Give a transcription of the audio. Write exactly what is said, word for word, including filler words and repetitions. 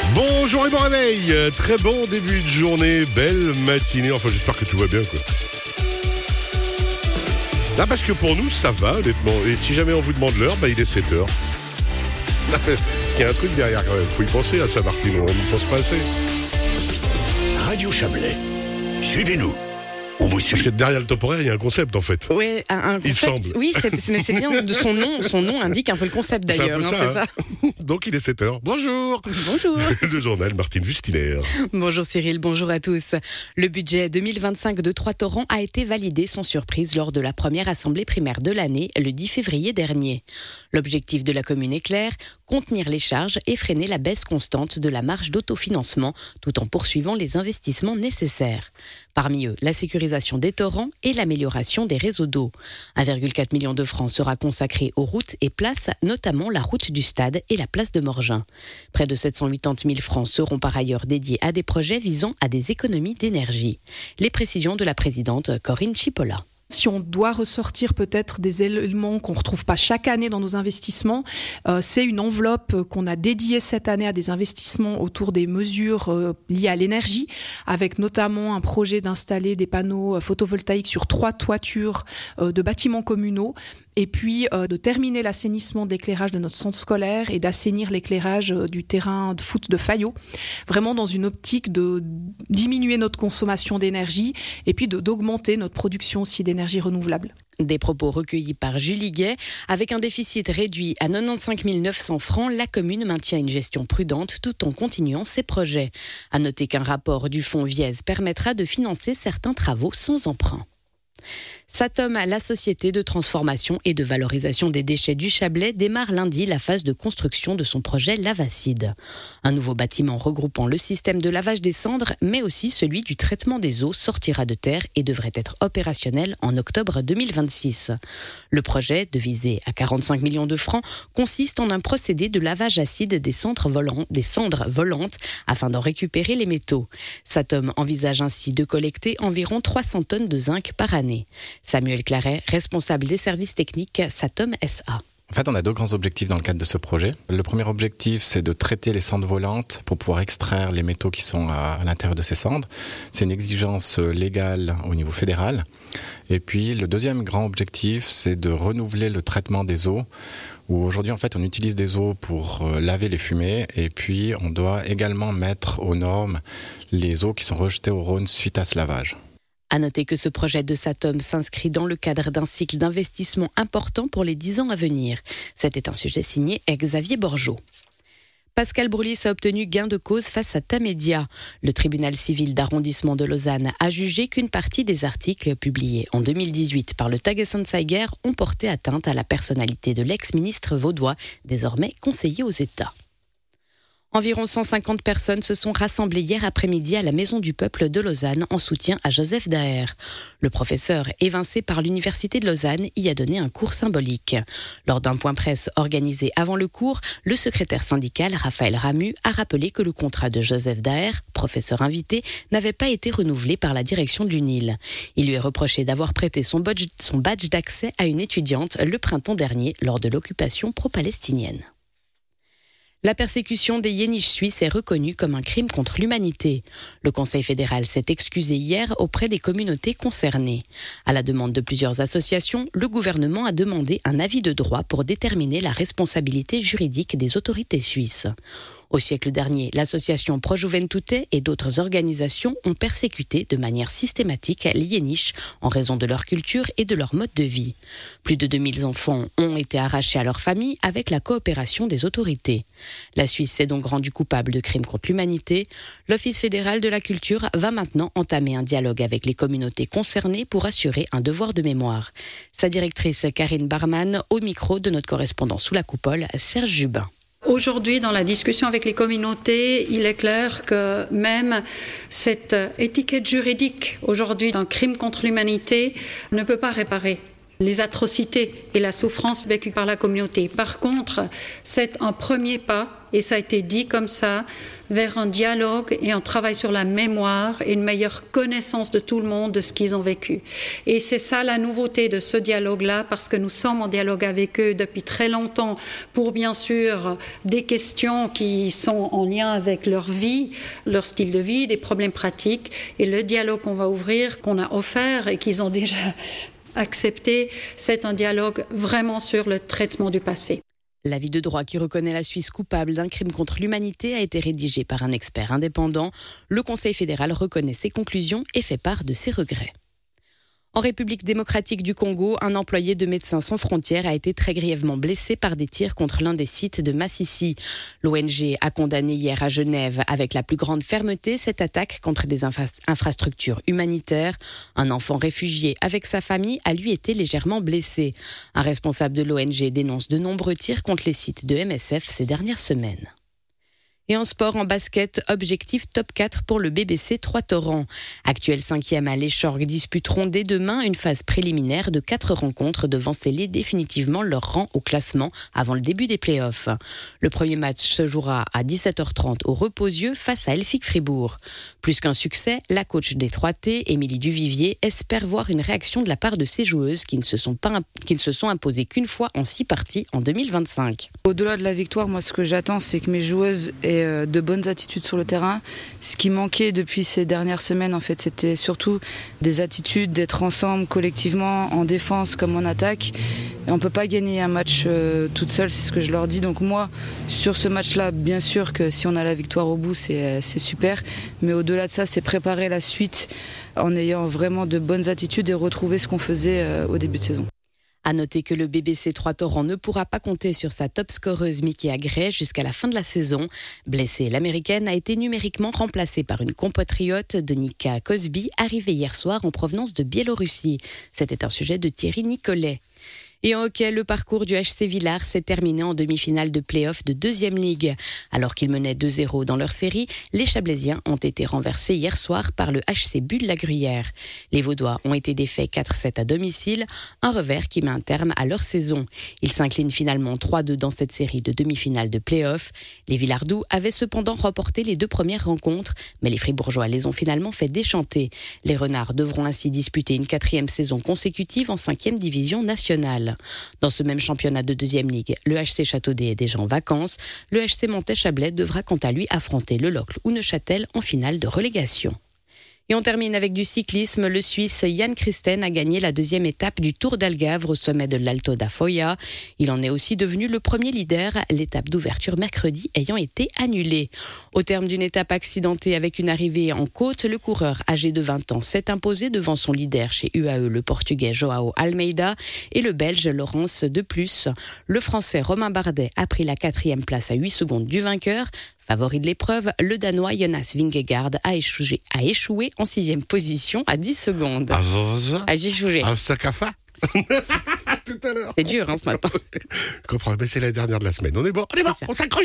Bonjour et bon réveil, très bon début de journée, belle matinée, enfin j'espère que tout va bien quoi. Là parce que pour nous ça va honnêtement, et si jamais on vous demande l'heure, bah il est sept heures. Parce qu'il y a un truc derrière quand même, faut y penser à ça Martine, on n'y pense pas assez. Radio Chablais, suivez-nous. On vous suit. Parce que derrière le top horaire, il y a un concept en fait. Oui, un, un concept. Il semble. Oui, c'est, mais c'est bien de son nom. Son nom indique un peu le concept d'ailleurs. C'est un peu hein, ça, c'est hein. Ça. Donc il est sept heures. Bonjour. Bonjour. Le journal Martine Wüstiner. Bonjour Cyril, bonjour à tous. Le budget deux mille vingt-cinq de Trois-Torrents a été validé sans surprise lors de la première assemblée primaire de l'année, le dix février dernier. L'objectif de la commune est clair, contenir les charges et freiner la baisse constante de la marge d'autofinancement tout en poursuivant les investissements nécessaires. Parmi eux, la sécurisation des torrents et l'amélioration des réseaux d'eau. un virgule quatre million de francs sera consacré aux routes et places, notamment la route du Stade et la place de Morgin. Près de sept cent quatre-vingt-dix mille francs seront par ailleurs dédiés à des projets visant à des économies d'énergie. Les précisions de la présidente Corinne Chipolla. Si on doit ressortir peut-être des éléments qu'on ne retrouve pas chaque année dans nos investissements, euh, c'est une enveloppe qu'on a dédiée cette année à des investissements autour des mesures euh, liées à l'énergie, avec notamment un projet d'installer des panneaux photovoltaïques sur trois toitures euh, de bâtiments communaux, et puis euh, de terminer l'assainissement de l'éclairage de notre centre scolaire et d'assainir l'éclairage euh, du terrain de foot de Fayot, vraiment dans une optique de diminuer notre consommation d'énergie et puis de, d'augmenter notre production aussi d'énergie renouvelable. Des propos recueillis par Julie Gay. Avec un déficit réduit à quatre-vingt-quinze mille neuf cents francs, la commune maintient une gestion prudente tout en continuant ses projets. À noter qu'un rapport du fonds Viez permettra de financer certains travaux sans emprunt. Satom, la société de transformation et de valorisation des déchets du Chablais, démarre lundi la phase de construction de son projet Lavacide. Un nouveau bâtiment regroupant le système de lavage des cendres, mais aussi celui du traitement des eaux, sortira de terre et devrait être opérationnel en octobre deux mille vingt-six. Le projet, devisé à quarante-cinq millions de francs, consiste en un procédé de lavage acide des cendres volantes, des cendres volantes afin d'en récupérer les métaux. Satom envisage ainsi de collecter environ trois cents tonnes de zinc par année. Samuel Claret, responsable des services techniques Satom S A. En fait, on a deux grands objectifs dans le cadre de ce projet. Le premier objectif, c'est de traiter les cendres volantes pour pouvoir extraire les métaux qui sont à, à l'intérieur de ces cendres. C'est une exigence légale au niveau fédéral. Et puis, le deuxième grand objectif, c'est de renouveler le traitement des eaux, où aujourd'hui, en fait, on utilise des eaux pour laver les fumées, et puis on doit également mettre aux normes les eaux qui sont rejetées au Rhône suite à ce lavage. À noter que ce projet de Satom s'inscrit dans le cadre d'un cycle d'investissement important pour les dix ans à venir. C'était un sujet signé Xavier Borgeaud. Pascal Broulis a obtenu gain de cause face à Tamedia. Le tribunal civil d'arrondissement de Lausanne a jugé qu'une partie des articles publiés en deux mille dix-huit par le Tages-Anzeiger ont porté atteinte à la personnalité de l'ex-ministre vaudois, désormais conseiller aux États. Environ cent cinquante personnes se sont rassemblées hier après-midi à la Maison du Peuple de Lausanne en soutien à Joseph Daher. Le professeur, évincé par l'Université de Lausanne, y a donné un cours symbolique. Lors d'un point presse organisé avant le cours, le secrétaire syndical Raphaël Ramu a rappelé que le contrat de Joseph Daher, professeur invité, n'avait pas été renouvelé par la direction de l'U N I L. Il lui est reproché d'avoir prêté son badge, son badge d'accès à une étudiante le printemps dernier lors de l'occupation pro-palestinienne. La persécution des Yéniches suisses est reconnue comme un crime contre l'humanité. Le Conseil fédéral s'est excusé hier auprès des communautés concernées. À la demande de plusieurs associations, le gouvernement a demandé un avis de droit pour déterminer la responsabilité juridique des autorités suisses. Au siècle dernier, l'association Pro Juventute et d'autres organisations ont persécuté de manière systématique les Yéniches en raison de leur culture et de leur mode de vie. Plus de deux mille enfants ont été arrachés à leur famille avec la coopération des autorités. La Suisse s'est donc rendue coupable de crimes contre l'humanité. L'Office fédéral de la culture va maintenant entamer un dialogue avec les communautés concernées pour assurer un devoir de mémoire. Sa directrice Karine Barman au micro de notre correspondant sous la coupole, Serge Jubin. Aujourd'hui, dans la discussion avec les communautés, il est clair que même cette étiquette juridique aujourd'hui d'un crime contre l'humanité ne peut pas réparer les atrocités et la souffrance vécue par la communauté. Par contre, c'est un premier pas, et ça a été dit comme ça, vers un dialogue et un travail sur la mémoire et une meilleure connaissance de tout le monde de ce qu'ils ont vécu. Et c'est ça la nouveauté de ce dialogue-là, parce que nous sommes en dialogue avec eux depuis très longtemps pour bien sûr des questions qui sont en lien avec leur vie, leur style de vie, des problèmes pratiques. Et le dialogue qu'on va ouvrir, qu'on a offert et qu'ils ont déjà accepté, c'est un dialogue vraiment sur le traitement du passé. L'avis de droit qui reconnaît la Suisse coupable d'un crime contre l'humanité a été rédigé par un expert indépendant. Le Conseil fédéral reconnaît ses conclusions et fait part de ses regrets. En République démocratique du Congo, un employé de Médecins sans frontières a été très grièvement blessé par des tirs contre l'un des sites de Massissi. L'O N G a condamné hier à Genève avec la plus grande fermeté cette attaque contre des infra- infrastructures humanitaires. Un enfant réfugié avec sa famille a lui été légèrement blessé. Un responsable de l'O N G dénonce de nombreux tirs contre les sites de M S F ces dernières semaines. Et en sport, en basket, objectif top quatre pour le B B C Trois-Torrents. Actuel cinquième à l'Échorgue disputeront dès demain une phase préliminaire de quatre rencontres devant sceller définitivement leur rang au classement avant le début des play-offs. Le premier match se jouera à dix-sept heures trente au Reposieux face à Elphick Fribourg. Plus qu'un succès, la coach des trois T, Émilie Duvivier, espère voir une réaction de la part de ses joueuses qui ne se sont, pas, qui ne se sont imposées qu'une fois en six parties en deux mille vingt-cinq. Au-delà de la victoire, moi ce que j'attends, c'est que mes joueuses aient de bonnes attitudes sur le terrain. Ce qui manquait depuis ces dernières semaines, en fait, c'était surtout des attitudes, d'être ensemble collectivement en défense comme en attaque. Et on ne peut pas gagner un match euh, toute seule, c'est ce que je leur dis. Donc moi, sur ce match-là, bien sûr que si on a la victoire au bout, c'est, c'est super. Mais au-delà de ça, c'est préparer la suite en ayant vraiment de bonnes attitudes et retrouver ce qu'on faisait euh, au début de saison. À noter que le B B C Trois-Torrents ne pourra pas compter sur sa top scoreuse Mickey Gray jusqu'à la fin de la saison. Blessée, l'américaine a été numériquement remplacée par une compatriote de Nika Cosby, arrivée hier soir en provenance de Biélorussie. C'était un sujet de Thierry Nicolet. Et en hockey, le parcours du H C Villars s'est terminé en demi-finale de play-off de deuxième ligue. Alors qu'ils menaient deux zéro dans leur série, les Chablaisiens ont été renversés hier soir par le H C Bulle-la-Gruyère. Les Vaudois ont été défaits quatre sept à domicile, un revers qui met un terme à leur saison. Ils s'inclinent finalement trois deux dans cette série de demi-finale de play-off. Les Villardous avaient cependant remporté les deux premières rencontres, mais les Fribourgeois les ont finalement fait déchanter. Les Renards devront ainsi disputer une quatrième saison consécutive en cinquième division nationale. Dans ce même championnat de deuxième ligue, le H C Châteaudet est déjà en vacances. Le H C Montet-Chablais devra quant à lui affronter le Locle ou Neuchâtel en finale de relégation. Et on termine avec du cyclisme. Le Suisse Jan Christen a gagné la deuxième étape du Tour d'Algarve au sommet de l'Alto da Foia. Il en est aussi devenu le premier leader, l'étape d'ouverture mercredi ayant été annulée. Au terme d'une étape accidentée avec une arrivée en côte, le coureur âgé de vingt ans s'est imposé devant son leader chez U A E, le portugais Joao Almeida, et le belge Laurence De Plus. Le français Romain Bardet a pris la quatrième place à huit secondes du vainqueur. Favori de l'épreuve, le Danois Jonas Vingegaard a échoué, a échoué en sixième position à dix secondes. Ah, A échoué. Ah, c'est tout à l'heure. C'est dur hein, ce matin. Comprends, mais c'est la dernière de la semaine. On est bon, on est bon, on s'accroche.